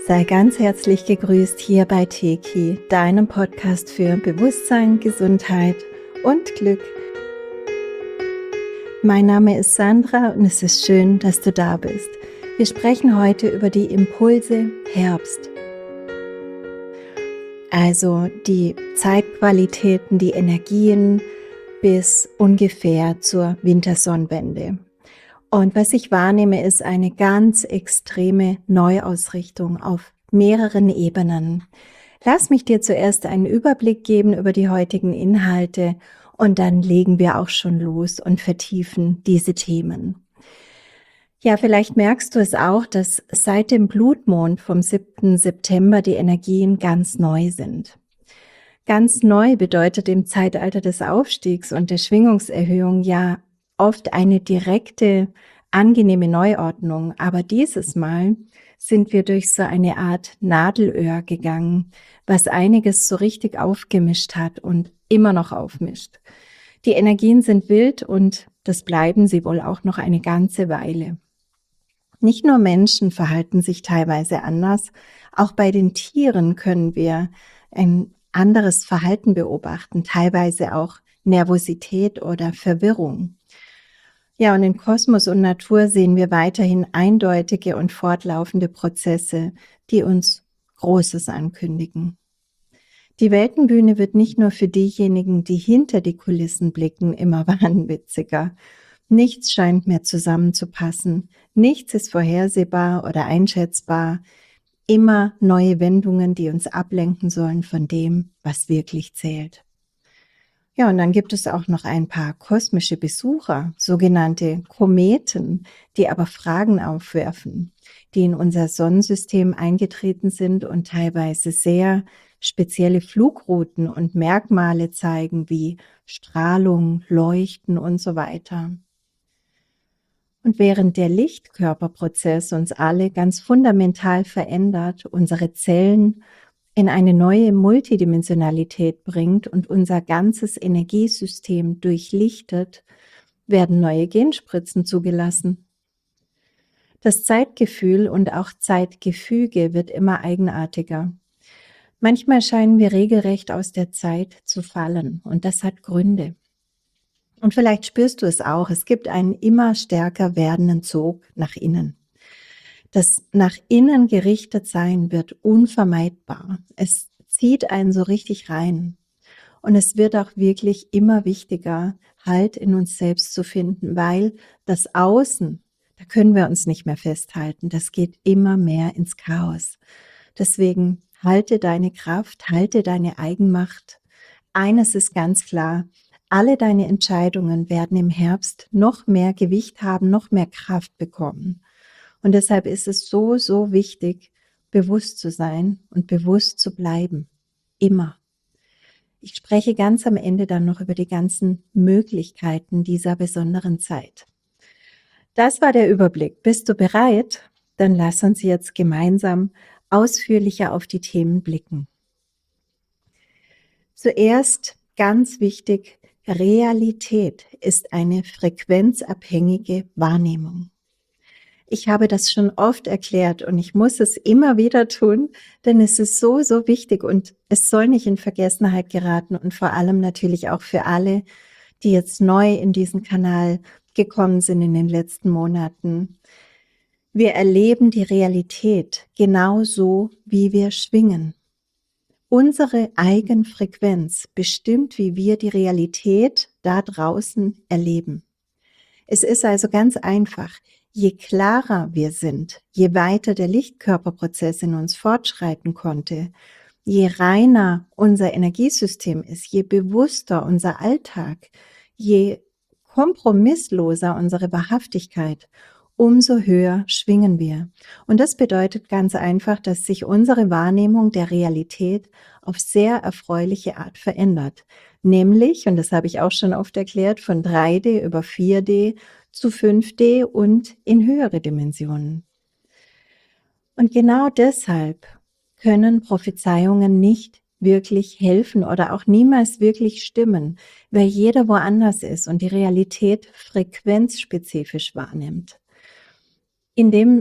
Sei ganz herzlich gegrüßt hier bei Teki, deinem Podcast für Bewusstsein, Gesundheit und Glück. Mein Name ist Sandra und es ist schön, dass du da bist. Wir sprechen heute über die Impulse Herbst. Also die Zeitqualitäten, die Energien bis ungefähr zur Wintersonnenwende. Und was ich wahrnehme, ist eine ganz extreme Neuausrichtung auf mehreren Ebenen. Lass mich dir zuerst einen Überblick geben über die heutigen Inhalte und dann legen wir auch schon los und vertiefen diese Themen. Ja, vielleicht merkst du es auch, dass seit dem Blutmond vom 7. September die Energien ganz neu sind. Ganz neu bedeutet im Zeitalter des Aufstiegs und der Schwingungserhöhung ja oft eine direkte, angenehme Neuordnung. Aber dieses Mal sind wir durch so eine Art Nadelöhr gegangen, was einiges so richtig aufgemischt hat und immer noch aufmischt. Die Energien sind wild und das bleiben sie wohl auch noch eine ganze Weile. Nicht nur Menschen verhalten sich teilweise anders, auch bei den Tieren können wir ein anderes Verhalten beobachten, teilweise auch Nervosität oder Verwirrung. Ja, und in Kosmos und Natur sehen wir weiterhin eindeutige und fortlaufende Prozesse, die uns Großes ankündigen. Die Weltenbühne wird nicht nur für diejenigen, die hinter die Kulissen blicken, immer wahnwitziger. Nichts scheint mehr zusammenzupassen, nichts ist vorhersehbar oder einschätzbar, immer neue Wendungen, die uns ablenken sollen von dem, was wirklich zählt. Ja, und dann gibt es auch noch ein paar kosmische Besucher, sogenannte Kometen, die aber Fragen aufwerfen, die in unser Sonnensystem eingetreten sind und teilweise sehr spezielle Flugrouten und Merkmale zeigen, wie Strahlung, Leuchten und so weiter. Und während der Lichtkörperprozess uns alle ganz fundamental verändert, unsere Zellen in eine neue Multidimensionalität bringt und unser ganzes Energiesystem durchlichtet, werden neue Genspritzen zugelassen. Das Zeitgefühl und auch Zeitgefüge wird immer eigenartiger. Manchmal scheinen wir regelrecht aus der Zeit zu fallen und das hat Gründe. Und vielleicht spürst du es auch, es gibt einen immer stärker werdenden Zug nach innen. Das nach innen gerichtet sein wird unvermeidbar. Es zieht einen so richtig rein. Und es wird auch wirklich immer wichtiger, Halt in uns selbst zu finden, weil das Außen, da können wir uns nicht mehr festhalten. Das geht immer mehr ins Chaos. Deswegen halte deine Kraft, halte deine Eigenmacht. Eines ist ganz klar, alle deine Entscheidungen werden im Herbst noch mehr Gewicht haben, noch mehr Kraft bekommen. Und deshalb ist es so, so wichtig, bewusst zu sein und bewusst zu bleiben. Immer. Ich spreche ganz am Ende dann noch über die ganzen Möglichkeiten dieser besonderen Zeit. Das war der Überblick. Bist du bereit? Dann lass uns jetzt gemeinsam ausführlicher auf die Themen blicken. Zuerst ganz wichtig, Realität ist eine frequenzabhängige Wahrnehmung. Ich habe das schon oft erklärt und ich muss es immer wieder tun, denn es ist so, so wichtig und es soll nicht in Vergessenheit geraten und vor allem natürlich auch für alle, die jetzt neu in diesen Kanal gekommen sind in den letzten Monaten. Wir erleben die Realität genauso, wie wir schwingen. Unsere Eigenfrequenz bestimmt, wie wir die Realität da draußen erleben. Es ist also ganz einfach. Je klarer wir sind, je weiter der Lichtkörperprozess in uns fortschreiten konnte, je reiner unser Energiesystem ist, je bewusster unser Alltag, je kompromissloser unsere Wahrhaftigkeit, umso höher schwingen wir. Und das bedeutet ganz einfach, dass sich unsere Wahrnehmung der Realität auf sehr erfreuliche Art verändert. Nämlich, und das habe ich auch schon oft erklärt, von 3D über 4D zu 5D und in höhere Dimensionen. Und genau deshalb können Prophezeiungen nicht wirklich helfen oder auch niemals wirklich stimmen, weil jeder woanders ist und die Realität frequenzspezifisch wahrnimmt. In dem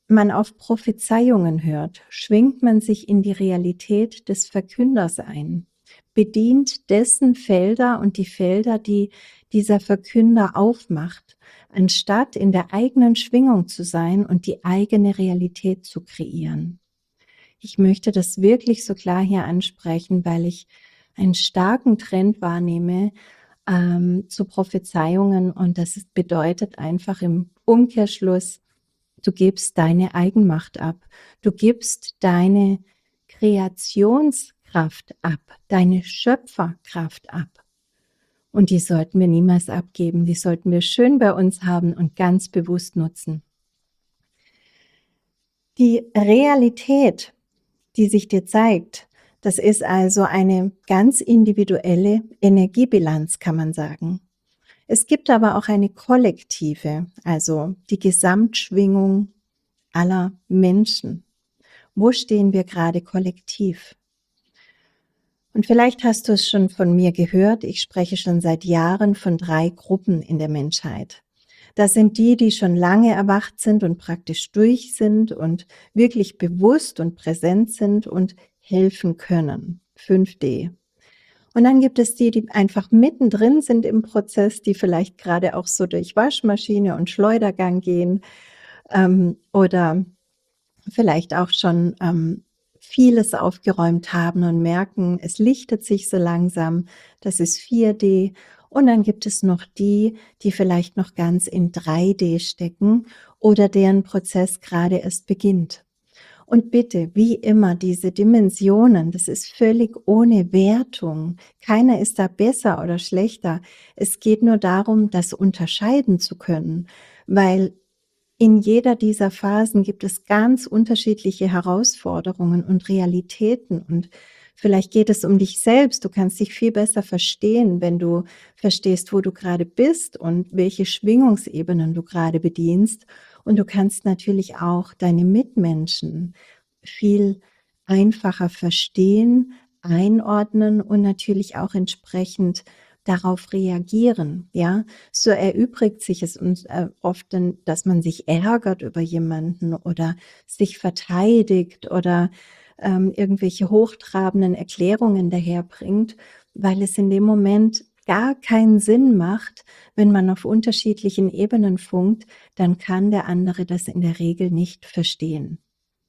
man auf Prophezeiungen hört, schwingt man sich in die Realität des Verkünders ein, bedient dessen Felder und die Felder, die dieser Verkünder aufmacht, anstatt in der eigenen Schwingung zu sein und die eigene Realität zu kreieren. Ich möchte das wirklich so klar hier ansprechen, weil ich einen starken Trend wahrnehme zu Prophezeiungen, und das bedeutet einfach im Umkehrschluss, du gibst deine Eigenmacht ab. Du gibst deine Kreationskraft ab, deine Schöpferkraft ab. Und die sollten wir niemals abgeben. Die sollten wir schön bei uns haben und ganz bewusst nutzen. Die Realität, die sich dir zeigt, das ist also eine ganz individuelle Energiebilanz, kann man sagen. Es gibt aber auch eine kollektive, also die Gesamtschwingung aller Menschen. Wo stehen wir gerade kollektiv? Und vielleicht hast du es schon von mir gehört, ich spreche schon seit Jahren von 3 Gruppen in der Menschheit. Das sind die, die schon lange erwacht sind und praktisch durch sind und wirklich bewusst und präsent sind und helfen können. 5D. Und dann gibt es die, die einfach mittendrin sind im Prozess, die vielleicht gerade auch so durch Waschmaschine und Schleudergang gehen, oder vielleicht auch schon vieles aufgeräumt haben und merken, es lichtet sich so langsam. Das ist 4D. Und dann gibt es noch die, die vielleicht noch ganz in 3D stecken oder deren Prozess gerade erst beginnt. Und bitte, wie immer, diese Dimensionen, das ist völlig ohne Wertung. Keiner ist da besser oder schlechter. Es geht nur darum, das unterscheiden zu können, weil in jeder dieser Phasen gibt es ganz unterschiedliche Herausforderungen und Realitäten, und vielleicht geht es um dich selbst. Du kannst dich viel besser verstehen, wenn du verstehst, wo du gerade bist und welche Schwingungsebenen du gerade bedienst. Und du kannst natürlich auch deine Mitmenschen viel einfacher verstehen, einordnen und natürlich auch entsprechend darauf reagieren, ja? So erübrigt sich es uns oft dann, dass man sich ärgert über jemanden oder sich verteidigt oder irgendwelche hochtrabenden Erklärungen daherbringt, weil es in dem Moment gar keinen Sinn macht. Wenn man auf unterschiedlichen Ebenen funkt, dann kann der andere das in der Regel nicht verstehen.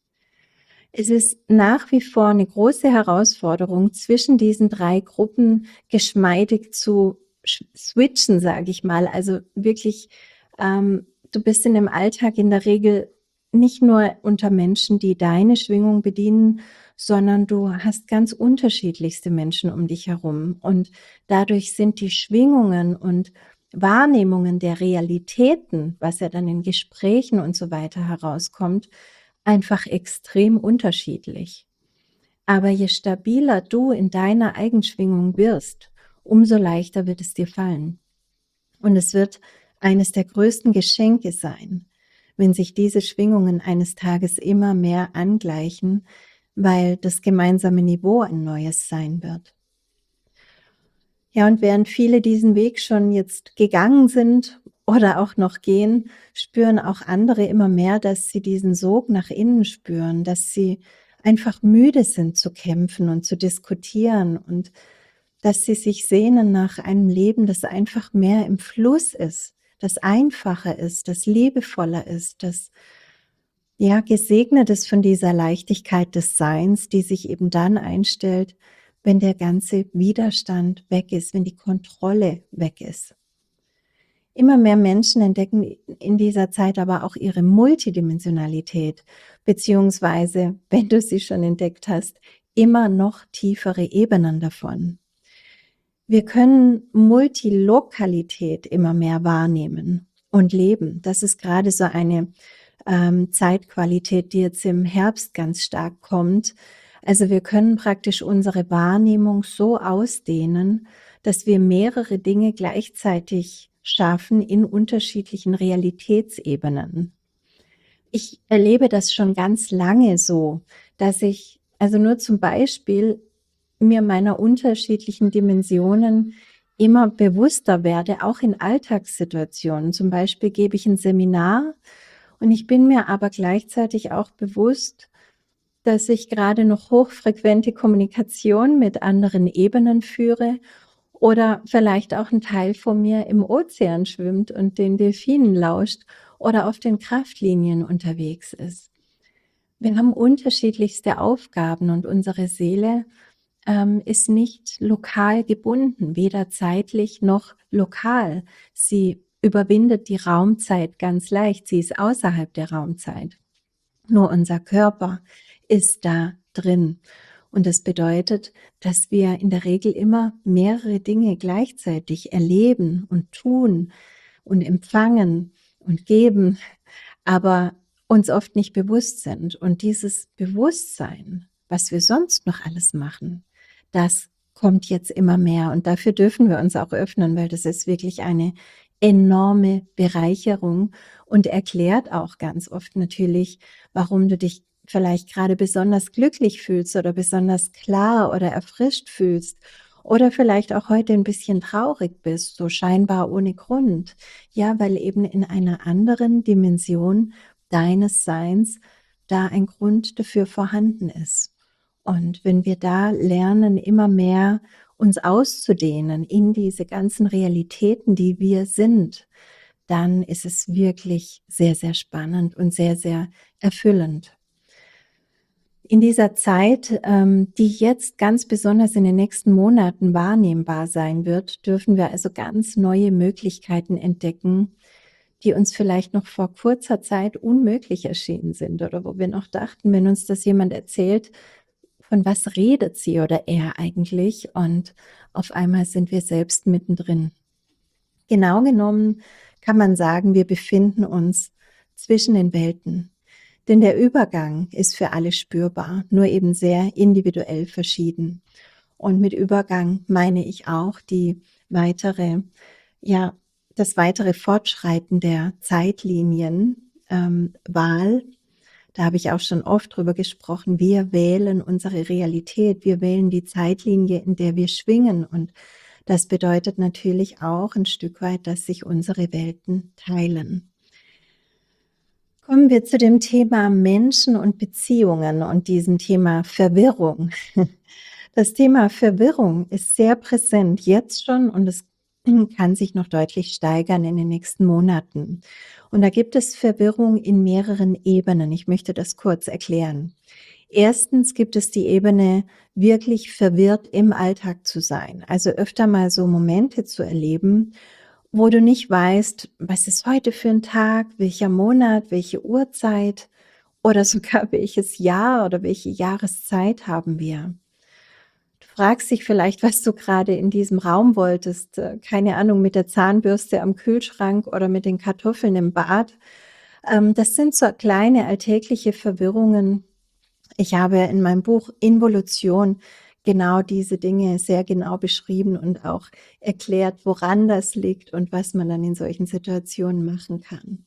Es ist nach wie vor eine große Herausforderung, zwischen diesen 3 Gruppen geschmeidig zu switchen, sage ich mal. Also wirklich, du bist in dem Alltag in der Regel nicht nur unter Menschen, die deine Schwingung bedienen, sondern du hast ganz unterschiedlichste Menschen um dich herum. Und dadurch sind die Schwingungen und Wahrnehmungen der Realitäten, was ja dann in Gesprächen und so weiter herauskommt, einfach extrem unterschiedlich. Aber je stabiler du in deiner Eigenschwingung wirst, umso leichter wird es dir fallen. Und es wird eines der größten Geschenke sein, wenn sich diese Schwingungen eines Tages immer mehr angleichen, weil das gemeinsame Niveau ein neues sein wird. Ja, und während viele diesen Weg schon jetzt gegangen sind oder auch noch gehen, spüren auch andere immer mehr, dass sie diesen Sog nach innen spüren, dass sie einfach müde sind zu kämpfen und zu diskutieren und dass sie sich sehnen nach einem Leben, das einfach mehr im Fluss ist, das einfacher ist, das liebevoller ist, das ja gesegnet ist von dieser Leichtigkeit des Seins, die sich eben dann einstellt, wenn der ganze Widerstand weg ist, wenn die Kontrolle weg ist. Immer mehr Menschen entdecken in dieser Zeit aber auch ihre Multidimensionalität, beziehungsweise, wenn du sie schon entdeckt hast, immer noch tiefere Ebenen davon. Wir können Multilokalität immer mehr wahrnehmen und leben. Das ist gerade so eine Zeitqualität, die jetzt im Herbst ganz stark kommt. Also wir können praktisch unsere Wahrnehmung so ausdehnen, dass wir mehrere Dinge gleichzeitig schaffen in unterschiedlichen Realitätsebenen. Ich erlebe das schon ganz lange so, dass ich also nur zum Beispiel mir meiner unterschiedlichen Dimensionen immer bewusster werde, auch in Alltagssituationen. Zum Beispiel gebe ich ein Seminar Und ich bin mir aber gleichzeitig auch bewusst, dass ich gerade noch hochfrequente Kommunikation mit anderen Ebenen führe oder vielleicht auch ein Teil von mir im Ozean schwimmt und den Delfinen lauscht oder auf den Kraftlinien unterwegs ist. Wir haben unterschiedlichste Aufgaben und unsere Seele, ist nicht lokal gebunden, weder zeitlich noch lokal. Sie überwindet die Raumzeit ganz leicht. Sie ist außerhalb der Raumzeit. Nur unser Körper ist da drin. Und das bedeutet, dass wir in der Regel immer mehrere Dinge gleichzeitig erleben und tun und empfangen und geben, aber uns oft nicht bewusst sind. Und dieses Bewusstsein, was wir sonst noch alles machen, das kommt jetzt immer mehr. Und dafür dürfen wir uns auch öffnen, weil das ist wirklich eine enorme Bereicherung und erklärt auch ganz oft natürlich, warum du dich vielleicht gerade besonders glücklich fühlst oder besonders klar oder erfrischt fühlst oder vielleicht auch heute ein bisschen traurig bist, so scheinbar ohne Grund. Ja, weil eben in einer anderen Dimension deines Seins da ein Grund dafür vorhanden ist. Und wenn wir da lernen, immer mehr uns auszudehnen in diese ganzen Realitäten, die wir sind, dann ist es wirklich sehr, sehr spannend und sehr, sehr erfüllend. In dieser Zeit, die jetzt ganz besonders in den nächsten Monaten wahrnehmbar sein wird, dürfen wir also ganz neue Möglichkeiten entdecken, die uns vielleicht noch vor kurzer Zeit unmöglich erschienen sind oder wo wir noch dachten, wenn uns das jemand erzählt, von was redet sie oder er eigentlich? Und auf einmal sind wir selbst mittendrin. Genau genommen kann man sagen, wir befinden uns zwischen den Welten. Denn der Übergang ist für alle spürbar, nur eben sehr individuell verschieden. Und mit Übergang meine ich auch die weitere, ja, das weitere Fortschreiten der Zeitlinien, Wahl. Da habe ich auch schon oft drüber gesprochen. Wir wählen unsere Realität. Wir wählen die Zeitlinie, in der wir schwingen. Und das bedeutet natürlich auch ein Stück weit, dass sich unsere Welten teilen. Kommen wir zu dem Thema Menschen und Beziehungen und diesem Thema Verwirrung. Das Thema Verwirrung ist sehr präsent jetzt schon und es kann sich noch deutlich steigern in den nächsten Monaten. Und da gibt es Verwirrung in mehreren Ebenen. Ich möchte das kurz erklären. Erstens gibt es die Ebene, wirklich verwirrt im Alltag zu sein. Also öfter mal so Momente zu erleben, wo du nicht weißt, was ist heute für ein Tag, welcher Monat, welche Uhrzeit oder sogar welches Jahr oder welche Jahreszeit haben wir. Du fragst dich vielleicht, was du gerade in diesem Raum wolltest, keine Ahnung, mit der Zahnbürste am Kühlschrank oder mit den Kartoffeln im Bad. Das sind so kleine alltägliche Verwirrungen. Ich habe in meinem Buch Involution genau diese Dinge sehr genau beschrieben und auch erklärt, woran das liegt und was man dann in solchen Situationen machen kann.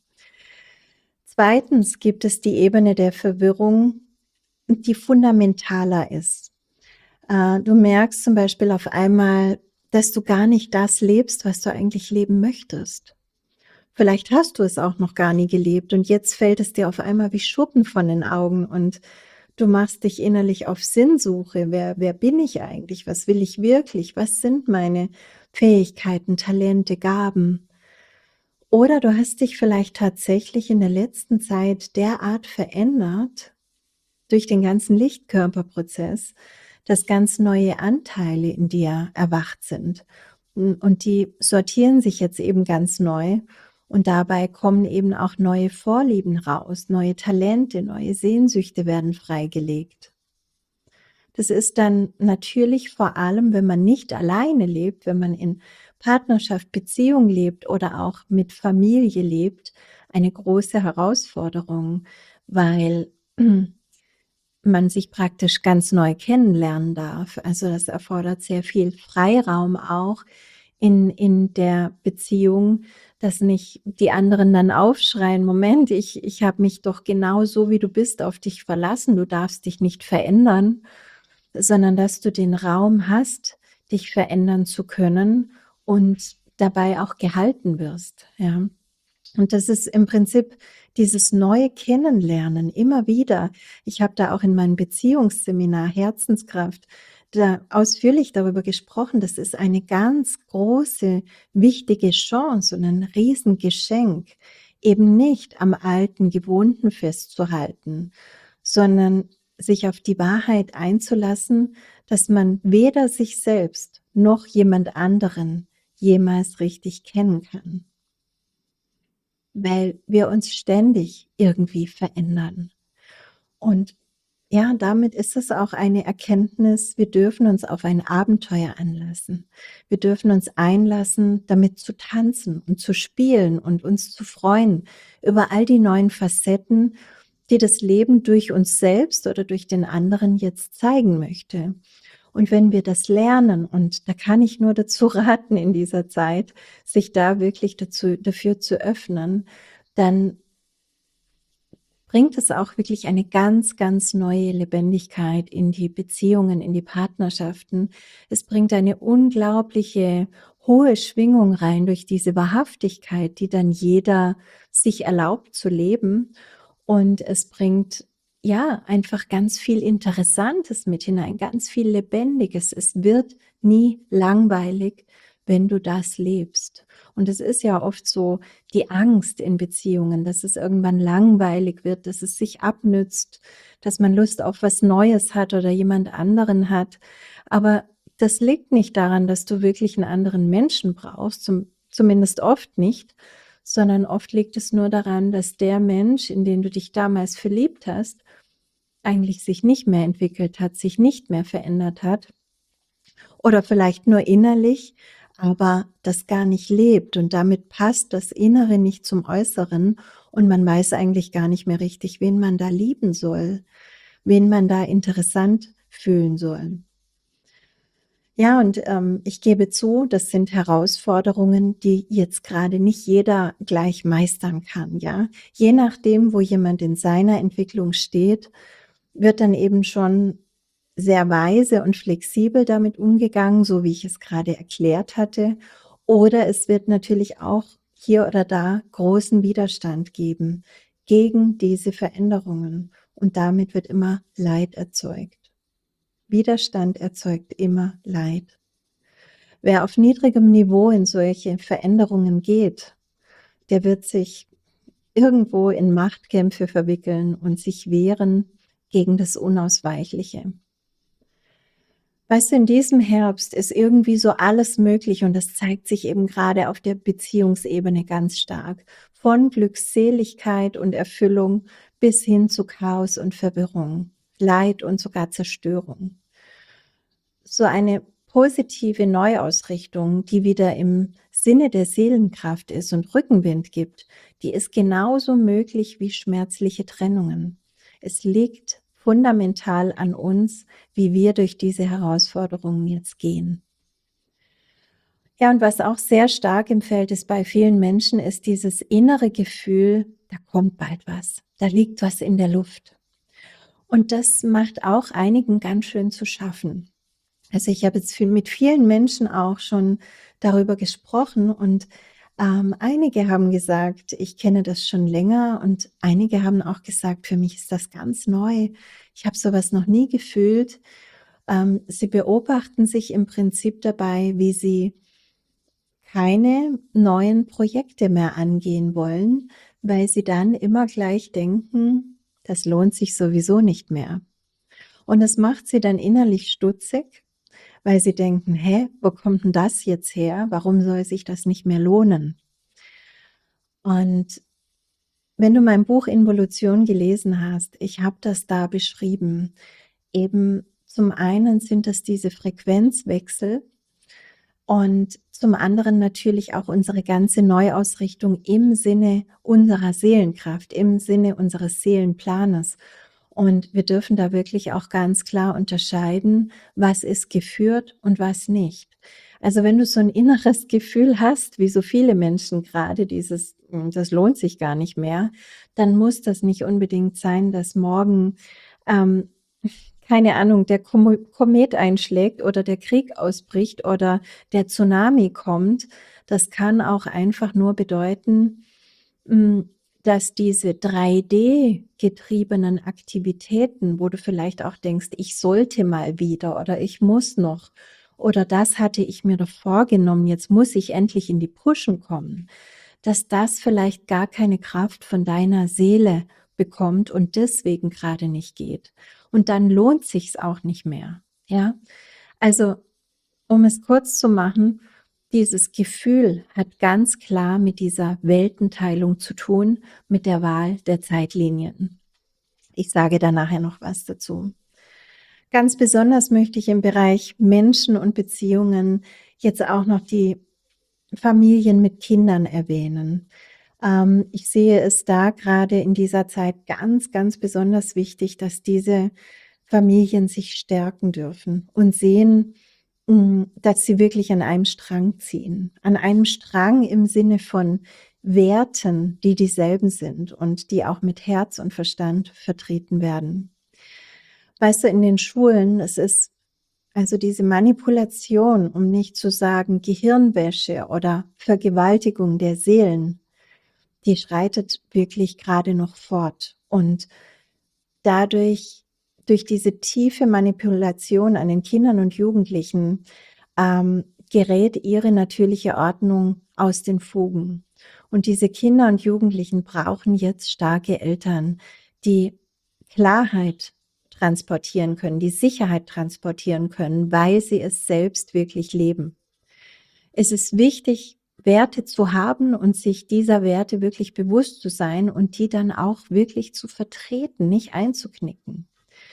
Zweitens gibt es die Ebene der Verwirrung, die fundamentaler ist. Du merkst zum Beispiel auf einmal, dass du gar nicht das lebst, was du eigentlich leben möchtest. Vielleicht hast du es auch noch gar nie gelebt und jetzt fällt es dir auf einmal wie Schuppen von den Augen und du machst dich innerlich auf Sinnsuche. Wer bin ich eigentlich? Was will ich wirklich? Was sind meine Fähigkeiten, Talente, Gaben? Oder du hast dich vielleicht tatsächlich in der letzten Zeit derart verändert durch den ganzen Lichtkörperprozess, dass ganz neue Anteile in dir erwacht sind. Und die sortieren sich jetzt eben ganz neu. Und dabei kommen eben auch neue Vorlieben raus, neue Talente, neue Sehnsüchte werden freigelegt. Das ist dann natürlich vor allem, wenn man nicht alleine lebt, wenn man in Partnerschaft, Beziehung lebt oder auch mit Familie lebt, eine große Herausforderung, weil man sich praktisch ganz neu kennenlernen darf. Also, das erfordert sehr viel Freiraum auch in der Beziehung, dass nicht die anderen dann aufschreien: „Moment, ich habe mich doch genau so, wie du bist, auf dich verlassen. Du darfst dich nicht verändern.“ Sondern dass du den Raum hast, dich verändern zu können und dabei auch gehalten wirst, ja. Und das ist im Prinzip dieses neue Kennenlernen immer wieder. Ich habe da auch in meinem Beziehungsseminar Herzenskraft da ausführlich darüber gesprochen. Das ist eine ganz große, wichtige Chance und ein Riesengeschenk, eben nicht am alten Gewohnten festzuhalten, sondern sich auf die Wahrheit einzulassen, dass man weder sich selbst noch jemand anderen jemals richtig kennen kann, weil wir uns ständig irgendwie verändern. Und ja, damit ist es auch eine Erkenntnis, wir dürfen uns auf ein Abenteuer einlassen. Wir dürfen uns einlassen, damit zu tanzen und zu spielen und uns zu freuen über all die neuen Facetten, die das Leben durch uns selbst oder durch den anderen jetzt zeigen möchte. Und wenn wir das lernen, und da kann ich nur dazu raten in dieser Zeit, sich da wirklich dafür zu öffnen, dann bringt es auch wirklich eine ganz, ganz neue Lebendigkeit in die Beziehungen, in die Partnerschaften. Es bringt eine unglaubliche hohe Schwingung rein durch diese Wahrhaftigkeit, die dann jeder sich erlaubt zu leben. Und es bringt, ja, einfach ganz viel Interessantes mit hinein, ganz viel Lebendiges. Es wird nie langweilig, wenn du das lebst. Und es ist ja oft so die Angst in Beziehungen, dass es irgendwann langweilig wird, dass es sich abnützt, dass man Lust auf was Neues hat oder jemand anderen hat. Aber das liegt nicht daran, dass du wirklich einen anderen Menschen brauchst, zumindest oft nicht, sondern oft liegt es nur daran, dass der Mensch, in den du dich damals verliebt hast, eigentlich sich nicht mehr entwickelt hat, sich nicht mehr verändert hat oder vielleicht nur innerlich, aber das gar nicht lebt, und damit passt das Innere nicht zum Äußeren und man weiß eigentlich gar nicht mehr richtig, wen man da lieben soll, wen man da interessant fühlen soll. Ja, und, ich gebe zu, das sind Herausforderungen, die jetzt gerade nicht jeder gleich meistern kann, ja? Je nachdem, wo jemand in seiner Entwicklung steht, wird dann eben schon sehr weise und flexibel damit umgegangen, so wie ich es gerade erklärt hatte. Oder es wird natürlich auch hier oder da großen Widerstand geben gegen diese Veränderungen, und damit wird immer Leid erzeugt. Widerstand erzeugt immer Leid. Wer auf niedrigem Niveau in solche Veränderungen geht, der wird sich irgendwo in Machtkämpfe verwickeln und sich wehren gegen das Unausweichliche. Weißt du, in diesem Herbst ist irgendwie so alles möglich, und das zeigt sich eben gerade auf der Beziehungsebene ganz stark. Von Glückseligkeit und Erfüllung bis hin zu Chaos und Verwirrung, Leid und sogar Zerstörung. So eine positive Neuausrichtung, die wieder im Sinne der Seelenkraft ist und Rückenwind gibt, die ist genauso möglich wie schmerzliche Trennungen. Es liegt fundamental an uns, wie wir durch diese Herausforderungen jetzt gehen. Ja, und was auch sehr stark im Feld ist bei vielen Menschen, ist dieses innere Gefühl, da kommt bald was, da liegt was in der Luft. Und das macht auch einigen ganz schön zu schaffen. Also, ich habe jetzt mit vielen Menschen auch schon darüber gesprochen, und, einige haben gesagt: „Ich kenne das schon länger“, und einige haben auch gesagt: „Für mich ist das ganz neu. Ich habe so was noch nie gefühlt.“ Sie beobachten sich im Prinzip dabei, wie sie keine neuen Projekte mehr angehen wollen, weil sie dann immer gleich denken: „Das lohnt sich sowieso nicht mehr.“ Und das macht sie dann innerlich stutzig, weil sie denken: „Hä, wo kommt 'n das jetzt her? Warum soll sich das nicht mehr lohnen?“ Und wenn du mein Buch Involution gelesen hast, ich habe das da beschrieben. Eben zum einen sind das diese Frequenzwechsel und zum anderen natürlich auch unsere ganze Neuausrichtung im Sinne unserer Seelenkraft, im Sinne unseres Seelenplanes. Und wir dürfen da wirklich auch ganz klar unterscheiden, was ist geführt und was nicht. Also, wenn du so ein inneres Gefühl hast, wie so viele Menschen gerade dieses: „Das lohnt sich gar nicht mehr“, dann muss das nicht unbedingt sein, dass morgen, ähm, keine Ahnung, der Komet einschlägt oder der Krieg ausbricht oder der Tsunami kommt. Das kann auch einfach nur bedeuten, hm, dass diese 3D-getriebenen Aktivitäten, wo du vielleicht auch denkst: „Ich sollte mal wieder“ oder „Ich muss noch“ oder „Das hatte ich mir doch vorgenommen, jetzt muss ich endlich in die Puschen kommen“, dass das vielleicht gar keine Kraft von deiner Seele bekommt und deswegen gerade nicht geht. Und dann lohnt sich's auch nicht mehr, ja? Also, um es kurz zu machen, dieses Gefühl hat ganz klar mit dieser Weltenteilung zu tun, mit der Wahl der Zeitlinien. Ich sage da nachher noch was dazu. Ganz besonders möchte ich im Bereich Menschen und Beziehungen jetzt auch noch die Familien mit Kindern erwähnen. Ich sehe es da gerade in dieser Zeit ganz, ganz besonders wichtig, dass diese Familien sich stärken dürfen und sehen, dass sie wirklich an einem Strang ziehen. An einem Strang im Sinne von Werten, die dieselben sind und die auch mit Herz und Verstand vertreten werden. Weißt du, in den Schulen, es ist also diese Manipulation, um nicht zu sagen Gehirnwäsche oder Vergewaltigung der Seelen, die schreitet wirklich gerade noch fort. Und dadurch durch diese tiefe Manipulation an den Kindern und Jugendlichen, gerät ihre natürliche Ordnung aus den Fugen. Und diese Kinder und Jugendlichen brauchen jetzt starke Eltern, die Klarheit transportieren können, die Sicherheit transportieren können, weil sie es selbst wirklich leben. Es ist wichtig, Werte zu haben und sich dieser Werte wirklich bewusst zu sein und die dann auch wirklich zu vertreten, nicht einzuknicken.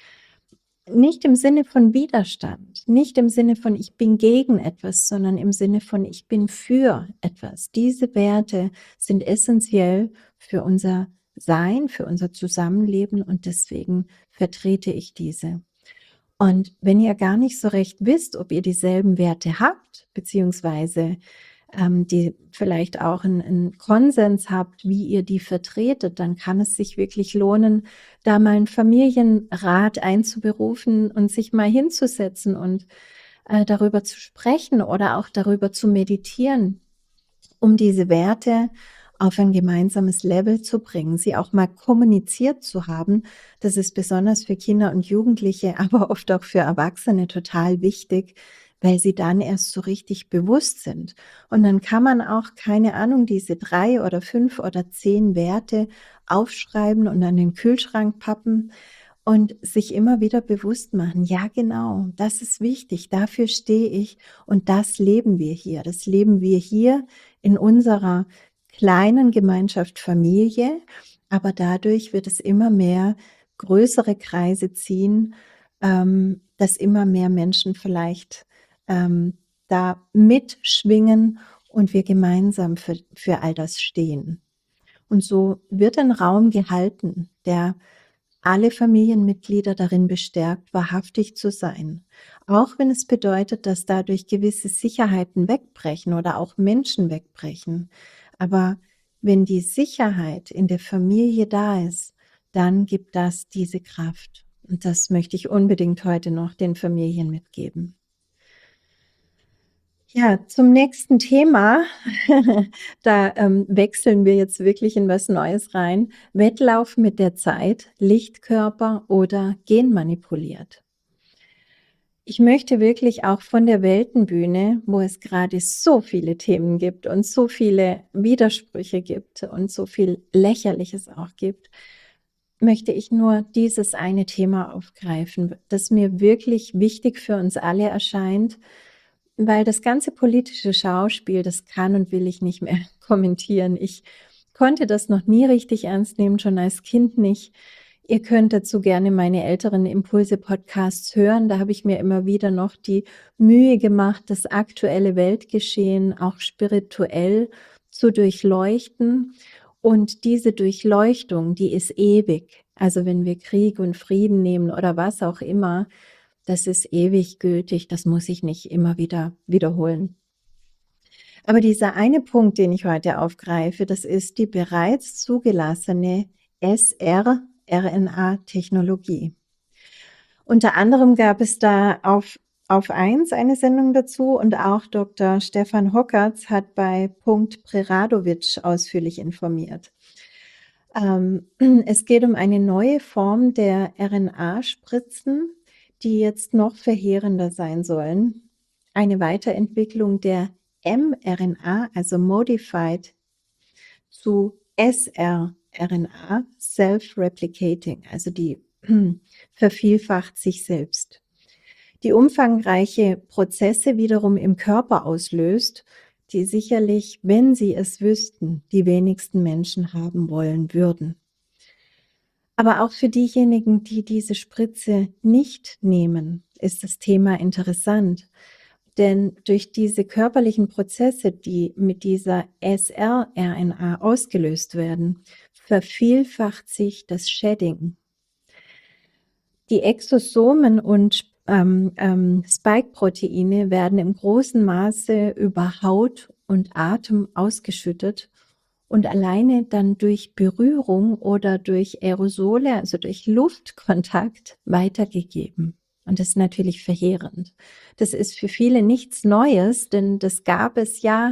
Nicht im Sinne von Widerstand, nicht im Sinne von ich bin gegen etwas, sondern im Sinne von ich bin für etwas. Diese Werte sind essenziell für unser Sein, für unser Zusammenleben und deswegen vertrete ich diese. Und wenn ihr gar nicht so recht wisst, ob ihr dieselben Werte habt, beziehungsweise die vielleicht auch einen Konsens habt, wie ihr die vertretet, dann kann es sich wirklich lohnen, da mal 'n Familienrat einzuberufen und sich mal hinzusetzen und, darüber zu sprechen oder auch darüber zu meditieren, um diese Werte auf ein gemeinsames Level zu bringen, sie auch mal kommuniziert zu haben. Das ist besonders für Kinder und Jugendliche, aber oft auch für Erwachsene total wichtig, weil sie dann erst so richtig bewusst sind. Und dann kann man auch, keine Ahnung, diese 3 oder 5 oder 10 Werte aufschreiben und an den Kühlschrank pappen und sich immer wieder bewusst machen: „Ja, genau, das ist wichtig, dafür stehe ich und das leben wir hier. Das leben wir hier in unserer kleinen Gemeinschaft Familie, aber dadurch wird es immer mehr größere Kreise ziehen, dass immer mehr Menschen vielleicht, da mitschwingen und wir gemeinsam für all das stehen.“ Und so wird ein Raum gehalten, der alle Familienmitglieder darin bestärkt, wahrhaftig zu sein. Auch wenn es bedeutet, dass dadurch gewisse Sicherheiten wegbrechen oder auch Menschen wegbrechen. Aber wenn die Sicherheit in der Familie da ist, dann gibt das diese Kraft. Und das möchte ich unbedingt heute noch den Familien mitgeben. Ja, zum nächsten Thema. Da, wechseln wir jetzt wirklich in was Neues rein. Wettlauf mit der Zeit, Lichtkörper oder genmanipuliert. Ich möchte wirklich auch von der Weltenbühne, wo es gerade so viele Themen gibt und so viele Widersprüche gibt und so viel Lächerliches auch gibt, möchte ich nur dieses eine Thema aufgreifen, das mir wirklich wichtig für uns alle erscheint, weil das ganze politische Schauspiel, das kann und will ich nicht mehr kommentieren. Ich konnte das noch nie richtig ernst nehmen, schon als Kind nicht. Ihr könnt dazu gerne meine älteren Impulse-Podcasts hören. Da habe ich mir immer wieder noch die Mühe gemacht, das aktuelle Weltgeschehen auch spirituell zu durchleuchten. Und diese Durchleuchtung, die ist ewig. Also wenn wir Krieg und Frieden nehmen oder was auch immer, das ist ewig gültig, das muss ich nicht immer wieder wiederholen. Aber dieser eine Punkt, den ich heute aufgreife, das ist die bereits zugelassene srRNA-Technologie. Unter anderem gab es da auf eins eine Sendung dazu und auch Dr. Stefan Hockertz hat bei Punkt Preradovic ausführlich informiert. Ähm, Es geht um eine neue Form der RNA-Spritzen, die jetzt noch verheerender sein sollen. Eine Weiterentwicklung der mRNA, also Modified, zu sRNA, Self-Replicating, also die vervielfacht sich selbst. Die umfangreiche Prozesse wiederum im Körper auslöst, die sicherlich, wenn sie es wüssten, die wenigsten Menschen haben wollen würden. Aber auch für diejenigen, die diese Spritze nicht nehmen, ist das Thema interessant. Denn durch diese körperlichen Prozesse, die mit dieser sRNA ausgelöst werden, vervielfacht sich das Shedding. Die Exosomen und Spike-Proteine werden im großen Maße über Haut und Atem ausgeschüttet und alleine dann durch Berührung oder durch Aerosole, also durch Luftkontakt, weitergegeben. Und das ist natürlich verheerend. Das ist für viele nichts Neues, denn das gab es ja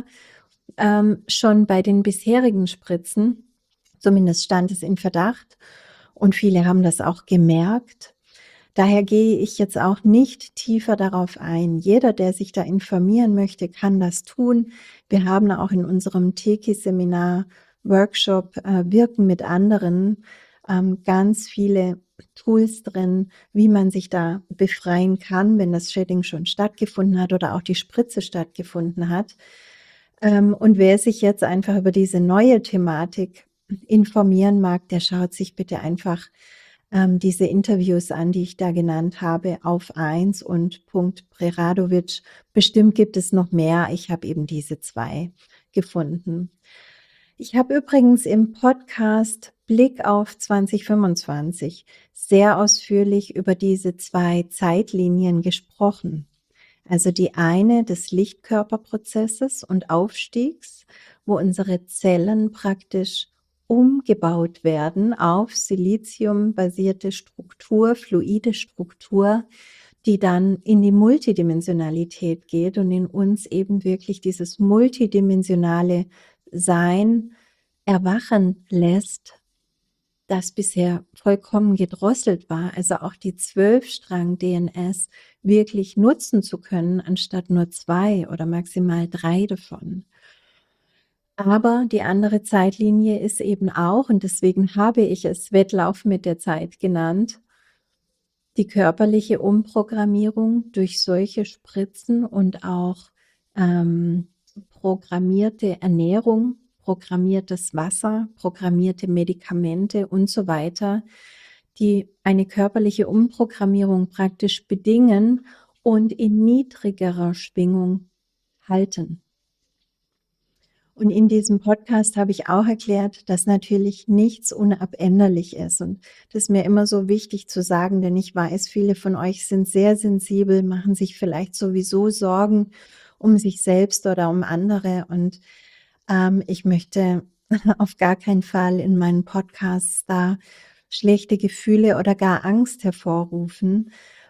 schon bei den bisherigen Spritzen. Zumindest stand es in Verdacht und viele haben das auch gemerkt. Daher gehe ich jetzt auch nicht tiefer darauf ein. Jeder, der sich da informieren möchte, kann das tun. Wir haben auch in unserem Teki-Seminar, Workshop Wirken mit anderen ganz viele Tools drin, wie man sich da befreien kann, wenn das Shedding schon stattgefunden hat oder auch die Spritze stattgefunden hat. Und wer sich jetzt einfach über diese neue Thematik informieren mag, der schaut sich bitte einfach diese Interviews an, die ich da genannt habe, auf 1 und Punkt Preradovic. Bestimmt gibt es noch mehr. Ich habe eben diese 2 gefunden. Ich habe übrigens im Podcast Blick auf 2025 sehr ausführlich über diese 2 Zeitlinien gesprochen. Also die eine des Lichtkörperprozesses und Aufstiegs, wo unsere Zellen praktisch umgebaut werden auf siliziumbasierte Struktur, fluide Struktur, die dann in die Multidimensionalität geht und in uns eben wirklich dieses multidimensionale Sein erwachen lässt, das bisher vollkommen gedrosselt war, also auch die 12-Strang-DNS wirklich nutzen zu können, anstatt nur 2 oder maximal 3 davon. Aber die andere Zeitlinie ist eben auch, und deswegen habe ich es Wettlauf mit der Zeit genannt, die körperliche Umprogrammierung durch solche Spritzen und auch programmierte Ernährung, programmiertes Wasser, programmierte Medikamente und so weiter, die eine körperliche Umprogrammierung praktisch bedingen und in niedrigerer Schwingung halten. Und in diesem Podcast habe ich auch erklärt, dass natürlich nichts unabänderlich ist. Und das ist mir immer so wichtig zu sagen, denn ich weiß, viele von euch sind sehr sensibel, machen sich vielleicht sowieso Sorgen um sich selbst oder um andere. Und ich möchte auf gar keinen Fall in meinen Podcasts da schlechte Gefühle oder gar Angst hervorrufen.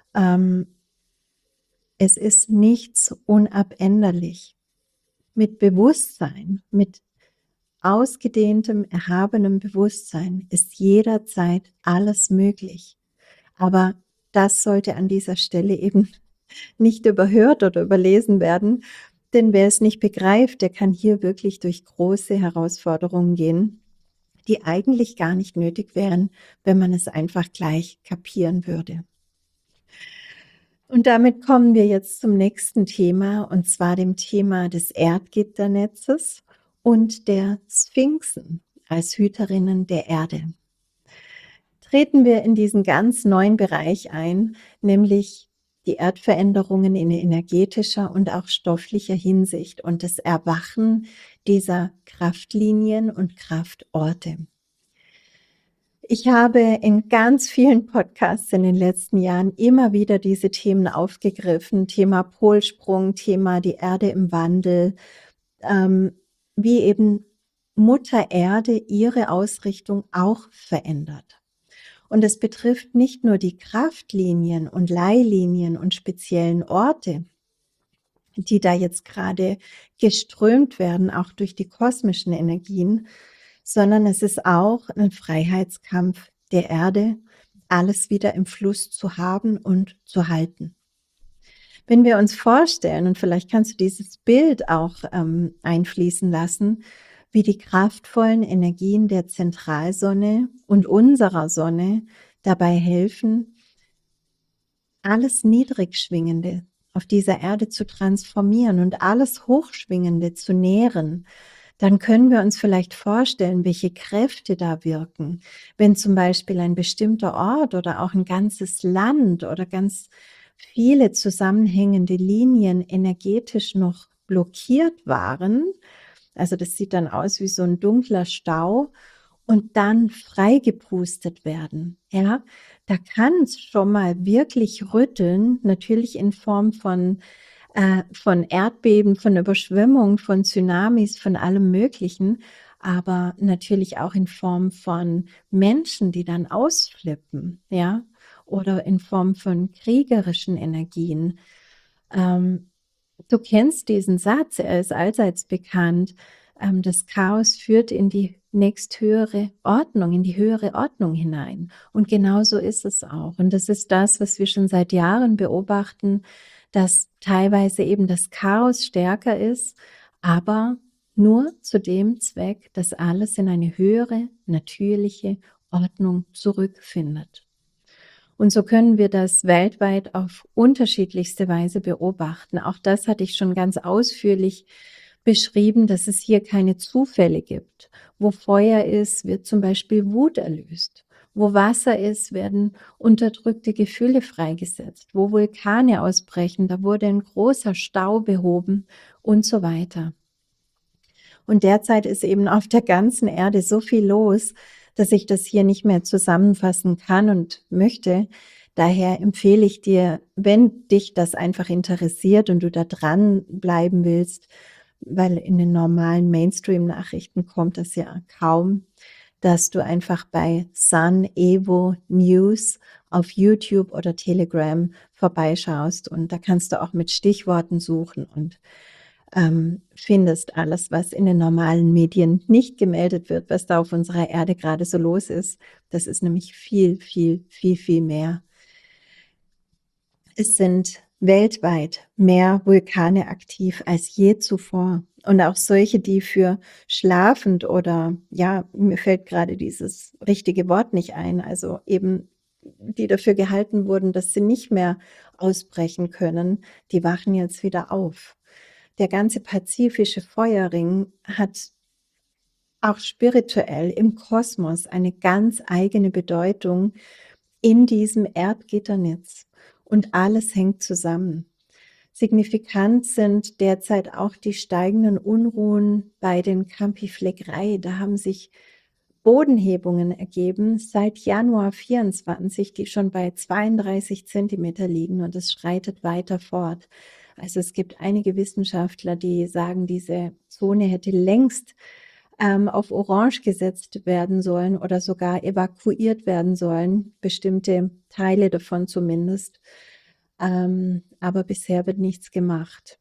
Es ist nichts unabänderlich. Mit Bewusstsein, mit ausgedehntem, erhabenem Bewusstsein ist jederzeit alles möglich. Aber das sollte an dieser Stelle eben nicht überhört oder überlesen werden, denn wer es nicht begreift, der kann hier wirklich durch große Herausforderungen gehen, die eigentlich gar nicht nötig wären, wenn man es einfach gleich kapieren würde. Und damit kommen wir jetzt zum nächsten Thema, und zwar dem Thema des Erdgitternetzes und der Sphinxen als Hüterinnen der Erde. Treten wir in diesen ganz neuen Bereich ein, nämlich die Erdveränderungen in energetischer und auch stofflicher Hinsicht und das Erwachen dieser Kraftlinien und Kraftorte. Ich habe in ganz vielen Podcasts in den letzten Jahren immer wieder diese Themen aufgegriffen. Thema Polsprung, Thema die Erde im Wandel, wie eben Mutter Erde ihre Ausrichtung auch verändert. Und es betrifft nicht nur die Kraftlinien und Leihlinien und speziellen Orte, die da jetzt gerade geströmt werden, auch durch die kosmischen Energien, sondern es ist auch ein Freiheitskampf der Erde, alles wieder im Fluss zu haben und zu halten. Wenn wir uns vorstellen, und vielleicht kannst du dieses Bild auch einfließen lassen, wie die kraftvollen Energien der Zentralsonne und unserer Sonne dabei helfen, alles Niedrigschwingende auf dieser Erde zu transformieren und alles Hochschwingende zu nähren, dann können wir uns vielleicht vorstellen, welche Kräfte da wirken. Wenn zum Beispiel ein bestimmter Ort oder auch ein ganzes Land oder ganz viele zusammenhängende Linien energetisch noch blockiert waren, also das sieht dann aus wie so ein dunkler Stau und dann freigepustet werden, ja? Da kann es schon mal wirklich rütteln, natürlich in Form von Erdbeben, von Überschwemmungen, von Tsunamis, von allem Möglichen, aber natürlich auch in Form von Menschen, die dann ausflippen, ja, oder in Form von kriegerischen Energien. Ähm, Du kennst diesen Satz, er ist allseits bekannt. Das Chaos führt in die nächsthöhere Ordnung, in die höhere Ordnung hinein. Und genau so ist es auch. Und das ist das, was wir schon seit Jahren beobachten, dass teilweise eben das Chaos stärker ist, aber nur zu dem Zweck, dass alles in eine höhere, natürliche Ordnung zurückfindet. Und so können wir das weltweit auf unterschiedlichste Weise beobachten. Auch das hatte ich schon ganz ausführlich beschrieben, dass es hier keine Zufälle gibt. Wo Feuer ist, wird zum Beispiel Wut erlöst. Wo Wasser ist, werden unterdrückte Gefühle freigesetzt. Wo Vulkane ausbrechen, da wurde ein großer Stau behoben und so weiter. Und derzeit ist eben auf der ganzen Erde so viel los, dass ich das hier nicht mehr zusammenfassen kann und möchte. Daher empfehle ich dir, wenn dich das einfach interessiert und du da dran bleiben willst, weil in den normalen Mainstream-Nachrichten kommt das ja kaum, dass du einfach bei Sun Evo News auf YouTube oder Telegram vorbeischaust und da kannst du auch mit Stichworten suchen und findest alles, was in den normalen Medien nicht gemeldet wird, was da auf unserer Erde gerade so los ist. Das ist nämlich viel, viel, viel, viel mehr. Es sind weltweit mehr Vulkane aktiv als je zuvor und auch solche, die für schlafend oder ja, mir fällt gerade dieses richtige Wort nicht ein, also eben die dafür gehalten wurden, dass sie nicht mehr ausbrechen können, die wachen jetzt wieder auf. Der ganze pazifische Feuerring hat auch spirituell im Kosmos eine ganz eigene Bedeutung in diesem Erdgitternetz und alles hängt zusammen. Signifikant sind derzeit auch die steigenden Unruhen bei den Campi Flegrei. Da haben sich Bodenhebungen ergeben seit Januar 24, die schon bei 32 Zentimeter liegen und es schreitet weiter fort. Also es gibt einige Wissenschaftler, die sagen, diese Zone hätte längst auf Orange gesetzt werden sollen oder sogar evakuiert werden sollen, bestimmte Teile davon zumindest. Aber bisher wird nichts gemacht.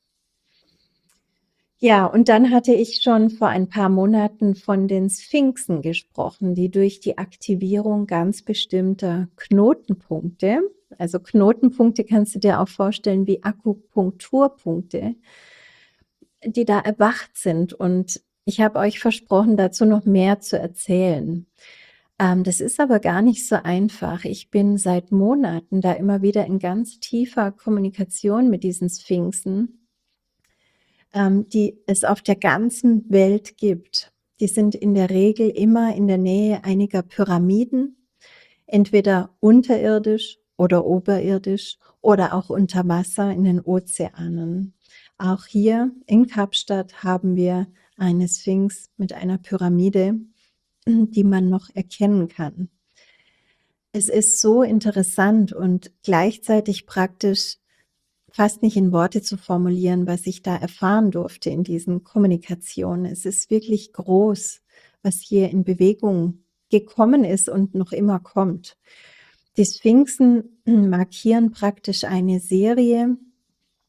Ja, und dann hatte ich schon vor ein paar Monaten von den Sphinxen gesprochen, die durch die Aktivierung ganz bestimmter Knotenpunkte, also Knotenpunkte kannst du dir auch vorstellen wie Akupunkturpunkte, die da erwacht sind. Und ich habe euch versprochen, dazu noch mehr zu erzählen. Das ist aber gar nicht so einfach. Ich bin seit Monaten da immer wieder in ganz tiefer Kommunikation mit diesen Sphinxen, die es auf der ganzen Welt gibt. Die sind in der Regel immer in der Nähe einiger Pyramiden, entweder unterirdisch oder oberirdisch oder auch unter Wasser in den Ozeanen. Auch hier in Kapstadt haben wir eine Sphinx mit einer Pyramide, die man noch erkennen kann. Es ist so interessant und gleichzeitig praktisch fast nicht in Worte zu formulieren, was ich da erfahren durfte in diesen Kommunikationen. Es ist wirklich groß, was hier in Bewegung gekommen ist und noch immer kommt. Die Sphinxen markieren praktisch eine Serie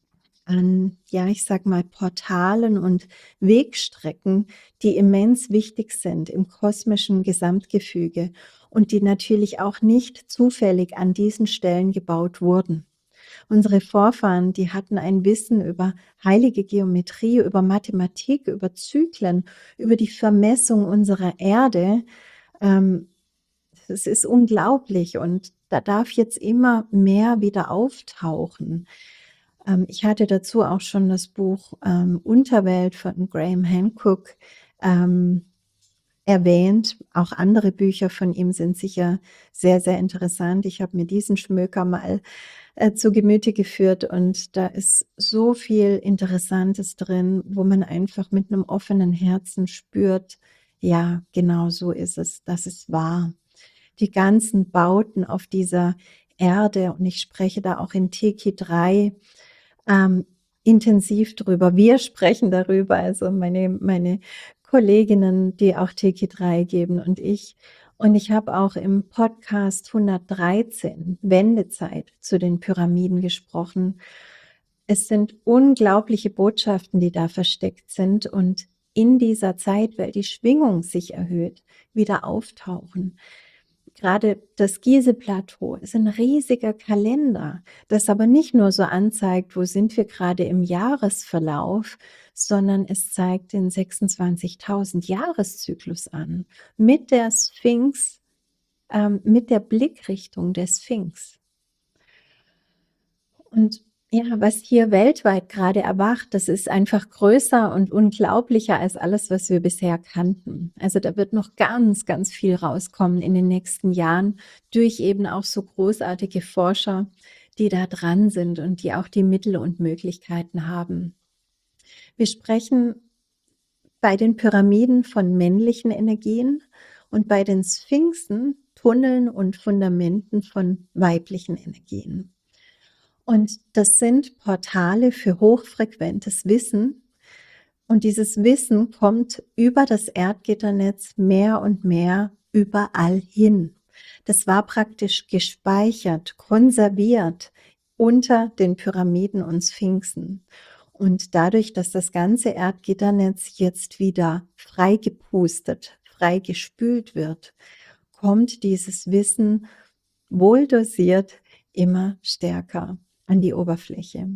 an, ja, ich sage mal, Portalen und Wegstrecken, die immens wichtig sind im kosmischen Gesamtgefüge und die natürlich auch nicht zufällig an diesen Stellen gebaut wurden. Unsere Vorfahren, die hatten ein Wissen über heilige Geometrie, über Mathematik, über Zyklen, über die Vermessung unserer Erde. Ähm, Es ist unglaublich und da darf jetzt immer mehr wieder auftauchen. Ich hatte dazu auch schon das Buch, Unterwelt von Graham Hancock, ähm, erwähnt. Auch andere Bücher von ihm sind sicher sehr, sehr interessant. Ich habe mir diesen Schmöker mal, zu Gemüte geführt und da ist so viel Interessantes drin, wo man einfach mit einem offenen Herzen spürt: „Ja, genau so ist es. Das ist wahr.“ Die ganzen Bauten auf dieser Erde und ich spreche da auch in Teki 3 ähm, intensiv drüber. Wir sprechen darüber, also meine Kolleginnen, die auch Teki 3 geben und ich. Und ich habe auch im Podcast 113 Wendezeit zu den Pyramiden gesprochen. Es sind unglaubliche Botschaften, die da versteckt sind und in dieser Zeit, weil die Schwingung sich erhöht, wieder auftauchen. Gerade das Gizeh-Plateau ist ein riesiger Kalender, das aber nicht nur so anzeigt, wo sind wir gerade im Jahresverlauf, sondern es zeigt den 26.000 Jahreszyklus an mit der Sphinx, mit der Blickrichtung der Sphinx. Und ja, was hier weltweit gerade erwacht, das ist einfach größer und unglaublicher als alles, was wir bisher kannten. Also, da wird noch ganz, ganz viel rauskommen in den nächsten Jahren durch eben auch so großartige Forscher, die da dran sind und die auch die Mittel und Möglichkeiten haben. Wir sprechen bei den Pyramiden von männlichen Energien und bei den Sphinxen, Tunneln und Fundamenten von weiblichen Energien. Und das sind Portale für hochfrequentes Wissen. Und dieses Wissen kommt über das Erdgitternetz mehr und mehr überall hin. Das war praktisch gespeichert, konserviert unter den Pyramiden und Sphinxen. Und dadurch, dass das ganze Erdgitternetz jetzt wieder freigepustet, freigespült wird, kommt dieses Wissen wohl dosiert immer stärker an die Oberfläche.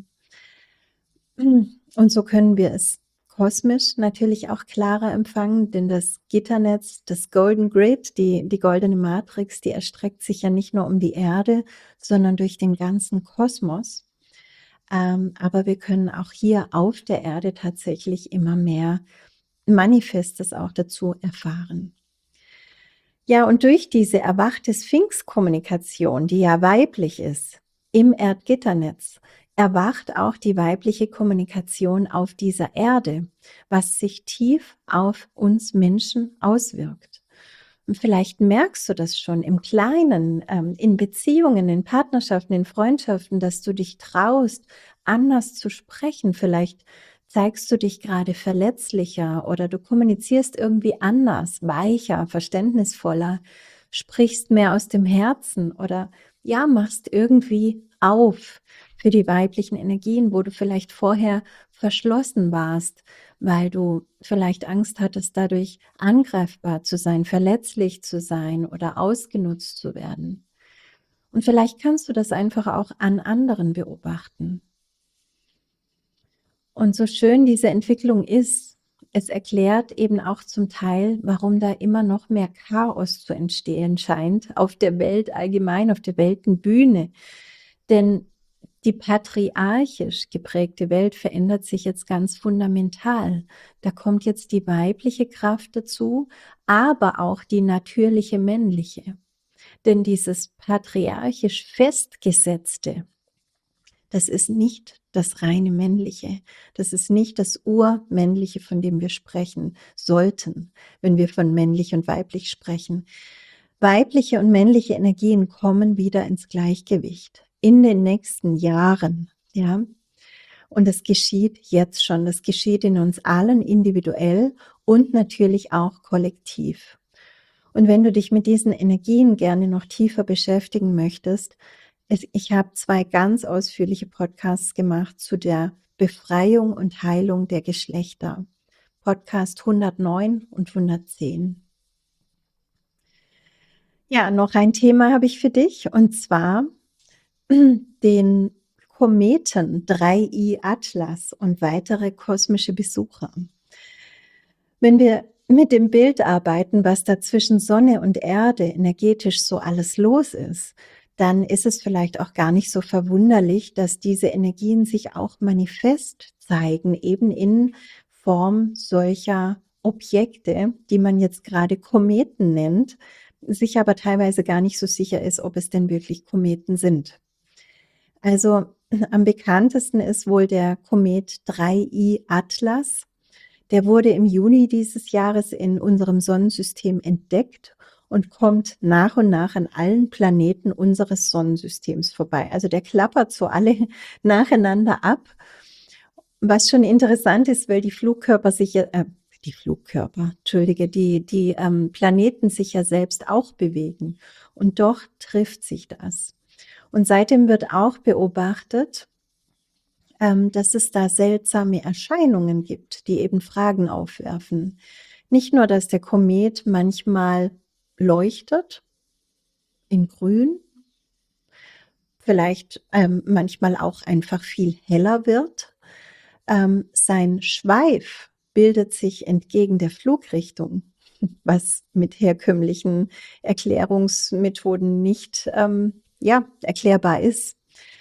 Und so können wir es kosmisch natürlich auch klarer empfangen, denn das Gitternetz, das Golden Grid, die goldene Matrix, die erstreckt sich ja nicht nur um die Erde, sondern durch den ganzen Kosmos. Aber wir können auch hier auf der Erde tatsächlich immer mehr Manifestes auch dazu erfahren. Ja, und durch diese erwachte Sphinx-Kommunikation, die ja weiblich ist, im Erdgitternetz, erwacht auch die weibliche Kommunikation auf dieser Erde, was sich tief auf uns Menschen auswirkt. Und vielleicht merkst du das schon im Kleinen, in Beziehungen, in Partnerschaften, in Freundschaften, dass du dich traust, anders zu sprechen. Vielleicht zeigst du dich gerade verletzlicher oder du kommunizierst irgendwie anders, weicher, verständnisvoller, sprichst mehr aus dem Herzen oder ja, machst irgendwie auf für die weiblichen Energien, wo du vielleicht vorher verschlossen warst, weil du vielleicht Angst hattest, dadurch angreifbar zu sein, verletzlich zu sein oder ausgenutzt zu werden. Und vielleicht kannst du das einfach auch an anderen beobachten. Und so schön diese Entwicklung ist, es erklärt eben auch zum Teil, warum da immer noch mehr Chaos zu entstehen scheint auf der Welt allgemein, auf der Weltenbühne. Denn die patriarchisch geprägte Welt verändert sich jetzt ganz fundamental. Da kommt jetzt die weibliche Kraft dazu, aber auch die natürliche männliche. Denn dieses patriarchisch Festgesetzte, das ist nicht das reine Männliche. Das ist nicht das Urmännliche, von dem wir sprechen sollten, wenn wir von männlich und weiblich sprechen. Weibliche und männliche Energien kommen wieder ins Gleichgewicht in den nächsten Jahren, ja. Und das geschieht jetzt schon. Das geschieht in uns allen individuell und natürlich auch kollektiv. Und wenn du dich mit diesen Energien gerne noch tiefer beschäftigen möchtest, ich habe 2 ganz ausführliche Podcasts gemacht zu der Befreiung und Heilung der Geschlechter. Podcast 109 und 110. Ja, noch ein Thema habe ich für dich, und zwar den Kometen 3I Atlas und weitere kosmische Besucher. Wenn wir mit dem Bild arbeiten, was da zwischen Sonne und Erde energetisch so alles los ist, dann ist es vielleicht auch gar nicht so verwunderlich, dass diese Energien sich auch manifest zeigen, eben in Form solcher Objekte, die man jetzt gerade Kometen nennt, sich aber teilweise gar nicht so sicher ist, ob es denn wirklich Kometen sind. Also am bekanntesten ist wohl der Komet 3I Atlas. Der wurde im Juni dieses Jahres in unserem Sonnensystem entdeckt und kommt nach und nach an allen Planeten unseres Sonnensystems vorbei. Also der klappert so alle nacheinander ab. Was schon interessant ist, weil die Planeten sich ja selbst auch bewegen. Und doch trifft sich das. Und seitdem wird auch beobachtet, dass es da seltsame Erscheinungen gibt, die eben Fragen aufwerfen. Nicht nur, dass der Komet manchmal leuchtet in grün, vielleicht manchmal auch einfach viel heller wird. Sein Schweif bildet sich entgegen der Flugrichtung, was mit herkömmlichen Erklärungsmethoden nicht erklärbar ist.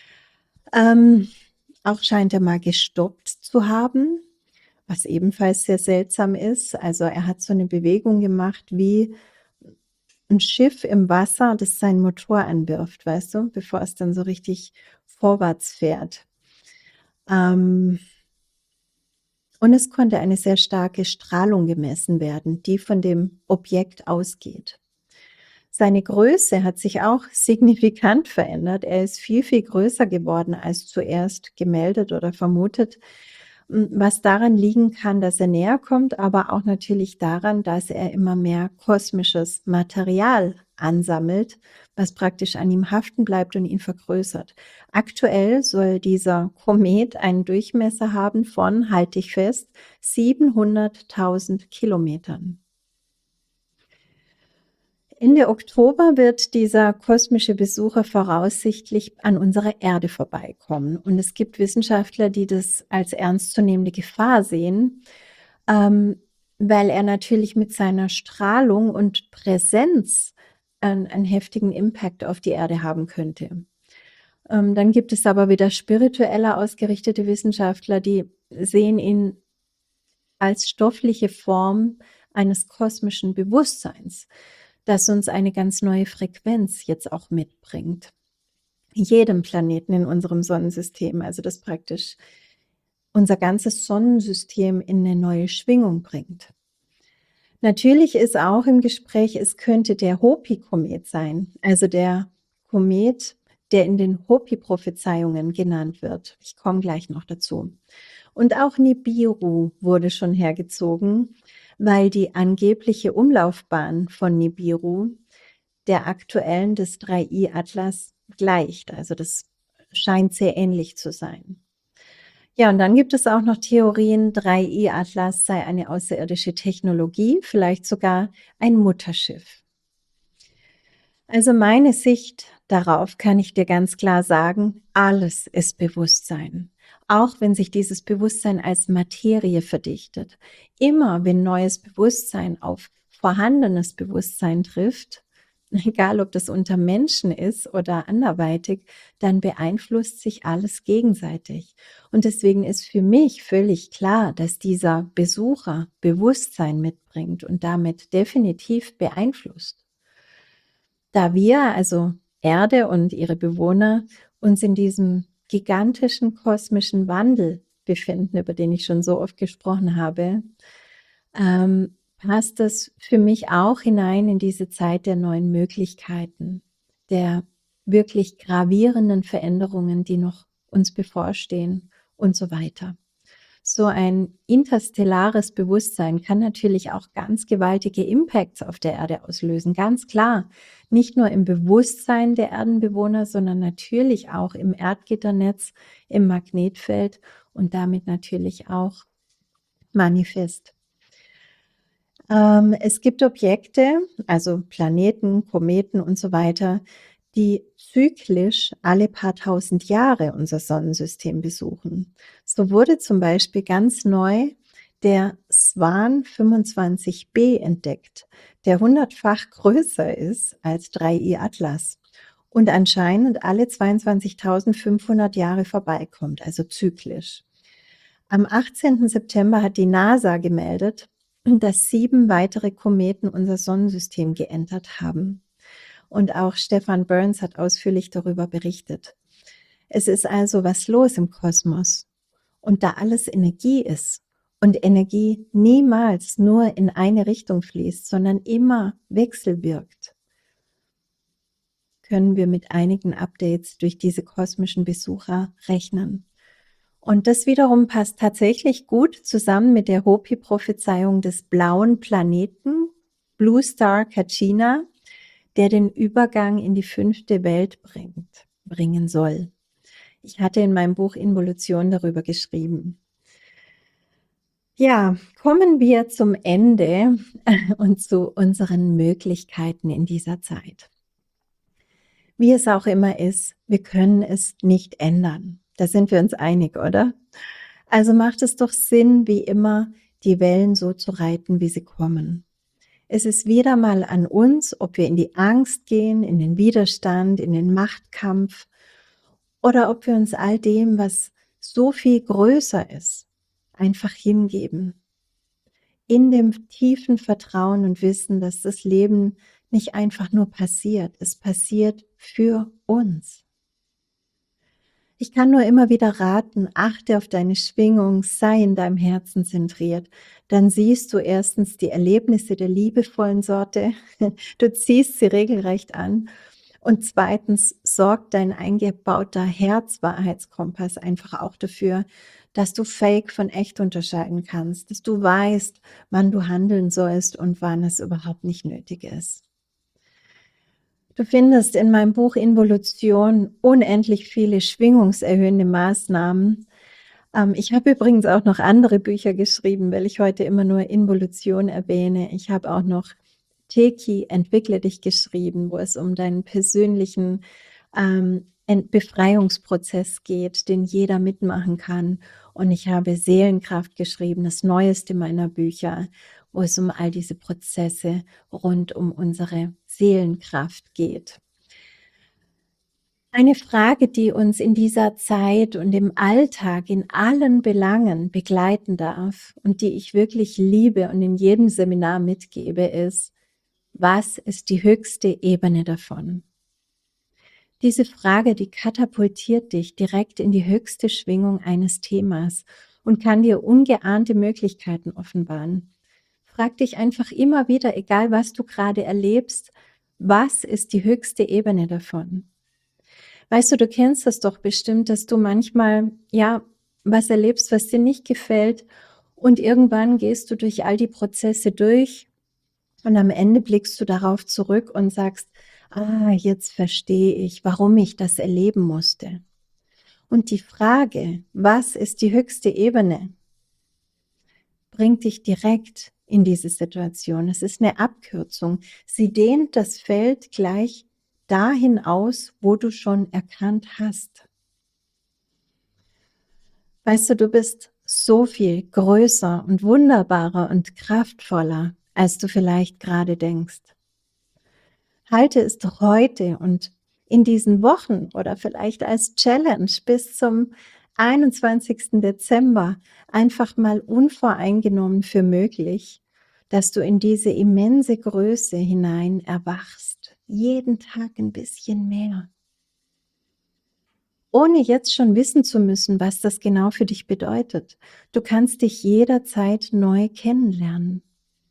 Auch scheint er mal gestoppt zu haben, was ebenfalls sehr seltsam ist. Also er hat so eine Bewegung gemacht wie ein Schiff im Wasser, das seinen Motor anwirft, weißt du, bevor es dann so richtig vorwärts fährt. Und es konnte eine sehr starke Strahlung gemessen werden, die von dem Objekt ausgeht. Seine Größe hat sich auch signifikant verändert. Er ist viel, viel größer geworden als zuerst gemeldet oder vermutet, was daran liegen kann, dass er näher kommt, aber auch natürlich daran, dass er immer mehr kosmisches Material ansammelt, was praktisch an ihm haften bleibt und ihn vergrößert. Aktuell soll dieser Komet einen Durchmesser haben von, halte ich fest, 700.000 Kilometern. Ende Oktober wird dieser kosmische Besucher voraussichtlich an unserer Erde vorbeikommen. Und es gibt Wissenschaftler, die das als ernstzunehmende Gefahr sehen, weil er natürlich mit seiner Strahlung und Präsenz einen heftigen Impact auf die Erde haben könnte. Dann gibt es aber wieder spiritueller ausgerichtete Wissenschaftler, die sehen ihn als stoffliche Form eines kosmischen Bewusstseins, das uns eine ganz neue Frequenz jetzt auch mitbringt. Jedem Planeten in unserem Sonnensystem, also das praktisch unser ganzes Sonnensystem in eine neue Schwingung bringt. Natürlich ist auch im Gespräch, es könnte der Hopi-Komet sein, also der Komet, der in den Hopi-Prophezeiungen genannt wird. Ich komme gleich noch dazu. Und auch Nibiru wurde schon hergezogen, weil die angebliche Umlaufbahn von Nibiru der aktuellen des 3I Atlas gleicht. Also das scheint sehr ähnlich zu sein. Ja, und dann gibt es auch noch Theorien, 3I Atlas sei eine außerirdische Technologie, vielleicht sogar ein Mutterschiff. Also meine Sicht darauf kann ich dir ganz klar sagen, alles ist Bewusstsein. Auch wenn sich dieses Bewusstsein als Materie verdichtet. Immer wenn neues Bewusstsein auf vorhandenes Bewusstsein trifft, egal ob das unter Menschen ist oder anderweitig, dann beeinflusst sich alles gegenseitig. Und deswegen ist für mich völlig klar, dass dieser Besucher Bewusstsein mitbringt und damit definitiv beeinflusst. Da wir, also Erde und ihre Bewohner, uns in diesem gigantischen kosmischen Wandel befinden, über den ich schon so oft gesprochen habe, passt es für mich auch hinein in diese Zeit der neuen Möglichkeiten, der wirklich gravierenden Veränderungen, die noch uns bevorstehen und so weiter. So ein interstellares Bewusstsein kann natürlich auch ganz gewaltige Impacts auf der Erde auslösen, ganz klar. Nicht nur im Bewusstsein der Erdenbewohner, sondern natürlich auch im Erdgitternetz, im Magnetfeld und damit natürlich auch manifest. Es gibt Objekte, also Planeten, Kometen und so weiter, die zyklisch alle paar tausend Jahre unser Sonnensystem besuchen. So wurde zum Beispiel ganz neu der Swan 25b entdeckt, der 100-fach größer ist als 3I Atlas und anscheinend alle 22.500 Jahre vorbeikommt, also zyklisch. Am 18. September hat die NASA gemeldet, dass 7 weitere Kometen unser Sonnensystem geentert haben. Und auch Stefan Burns hat ausführlich darüber berichtet. Es ist also was los im Kosmos. Und da alles Energie ist und Energie niemals nur in eine Richtung fließt, sondern immer wechselwirkt, können wir mit einigen Updates durch diese kosmischen Besucher rechnen. Und das wiederum passt tatsächlich gut zusammen mit der Hopi-Prophezeiung des blauen Planeten, Blue Star Kachina, der den Übergang in die 5. Welt bringen soll. Ich hatte in meinem Buch Involution darüber geschrieben. Ja, kommen wir zum Ende und zu unseren Möglichkeiten in dieser Zeit. Wie es auch immer ist, wir können es nicht ändern. Da sind wir uns einig, oder? Also macht es doch Sinn, wie immer, die Wellen so zu reiten, wie sie kommen. Es ist wieder mal an uns, ob wir in die Angst gehen, in den Widerstand, in den Machtkampf oder ob wir uns all dem, was so viel größer ist, einfach hingeben. In dem tiefen Vertrauen und Wissen, dass das Leben nicht einfach nur passiert, es passiert für uns. Ich kann nur immer wieder raten, achte auf deine Schwingung, sei in deinem Herzen zentriert. Dann siehst du erstens die Erlebnisse der liebevollen Sorte, du ziehst sie regelrecht an. Und zweitens sorgt dein eingebauter Herzwahrheitskompass einfach auch dafür, dass du Fake von echt unterscheiden kannst, dass du weißt, wann du handeln sollst und wann es überhaupt nicht nötig ist. Du findest in meinem Buch Involution unendlich viele schwingungserhöhende Maßnahmen. Ich habe übrigens auch noch andere Bücher geschrieben, weil ich heute immer nur Involution erwähne. Ich habe auch noch Teki, Entwickle dich geschrieben, wo es um deinen persönlichen Befreiungsprozess geht, den jeder mitmachen kann. Und ich habe Seelenkraft geschrieben, das neueste meiner Bücher, wo es um all diese Prozesse rund um unsere Seelenkraft geht. Eine Frage, die uns in dieser Zeit und im Alltag in allen Belangen begleiten darf und die ich wirklich liebe und in jedem Seminar mitgebe, ist: Was ist die höchste Ebene davon? Diese Frage, die katapultiert dich direkt in die höchste Schwingung eines Themas und kann dir ungeahnte Möglichkeiten offenbaren. Frag dich einfach immer wieder, egal was du gerade erlebst, was ist die höchste Ebene davon? Weißt du, du kennst das doch bestimmt, dass du manchmal, ja, was erlebst, was dir nicht gefällt und irgendwann gehst du durch all die Prozesse durch und am Ende blickst du darauf zurück und sagst: Jetzt verstehe ich, warum ich das erleben musste. Und die Frage, was ist die höchste Ebene, bringt dich direkt in diese Situation. Es ist eine Abkürzung. Sie dehnt das Feld gleich dahin aus, wo du schon erkannt hast. Weißt du, du bist so viel größer und wunderbarer und kraftvoller, als du vielleicht gerade denkst. Halte es doch heute und in diesen Wochen oder vielleicht als Challenge bis zum 21. Dezember einfach mal unvoreingenommen für möglich, dass du in diese immense Größe hinein erwachst. Jeden Tag ein bisschen mehr. Ohne jetzt schon wissen zu müssen, was das genau für dich bedeutet. Du kannst dich jederzeit neu kennenlernen.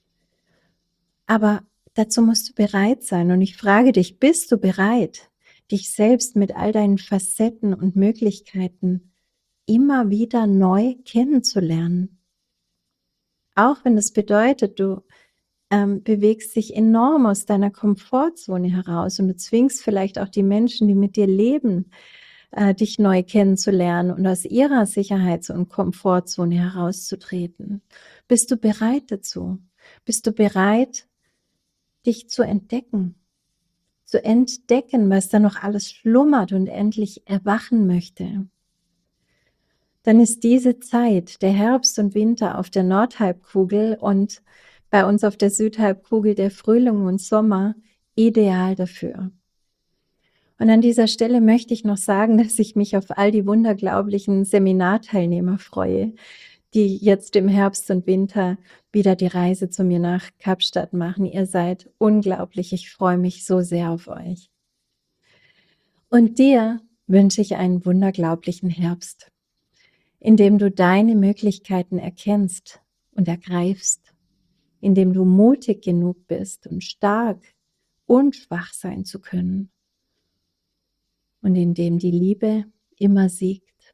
Aber dazu musst du bereit sein. Und ich frage dich, bist du bereit, dich selbst mit all deinen Facetten und Möglichkeiten immer wieder neu kennenzulernen? Auch wenn das bedeutet, du bewegst dich enorm aus deiner Komfortzone heraus und du zwingst vielleicht auch die Menschen, die mit dir leben, dich neu kennenzulernen und aus ihrer Sicherheits- und Komfortzone herauszutreten. Bist du bereit dazu? Bist du bereit, dich zu entdecken? Zu entdecken, was da noch alles schlummert und endlich erwachen möchte? Dann ist diese Zeit, der Herbst und Winter auf der Nordhalbkugel und bei uns auf der Südhalbkugel der Frühling und Sommer, ideal dafür. Und an dieser Stelle möchte ich noch sagen, dass ich mich auf all die wunderglaublichen Seminarteilnehmer freue, die jetzt im Herbst und Winter wieder die Reise zu mir nach Kapstadt machen. Ihr seid unglaublich. Ich freue mich so sehr auf euch. Und dir wünsche ich einen wunderglaublichen Herbst, in dem du deine Möglichkeiten erkennst und ergreifst, in dem du mutig genug bist und stark und schwach sein zu können und in dem die Liebe immer siegt.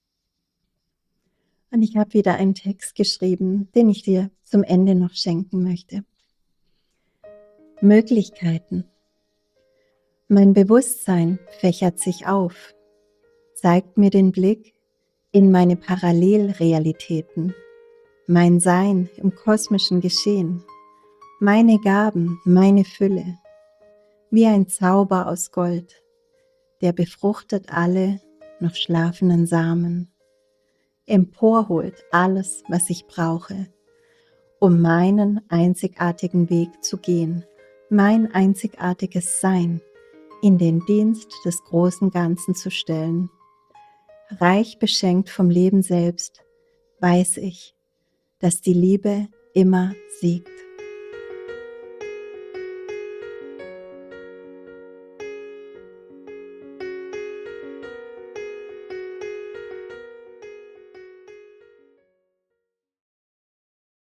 Und ich habe wieder einen Text geschrieben, den ich dir zum Ende noch schenken möchte. Möglichkeiten. Mein Bewusstsein fächert sich auf, zeigt mir den Blick in meine Parallelrealitäten, mein Sein im kosmischen Geschehen, meine Gaben, meine Fülle, wie ein Zauber aus Gold, der befruchtet alle noch schlafenden Samen, emporholt alles, was ich brauche, um meinen einzigartigen Weg zu gehen, mein einzigartiges Sein in den Dienst des großen Ganzen zu stellen. Reich beschenkt vom Leben selbst, weiß ich, dass die Liebe immer siegt.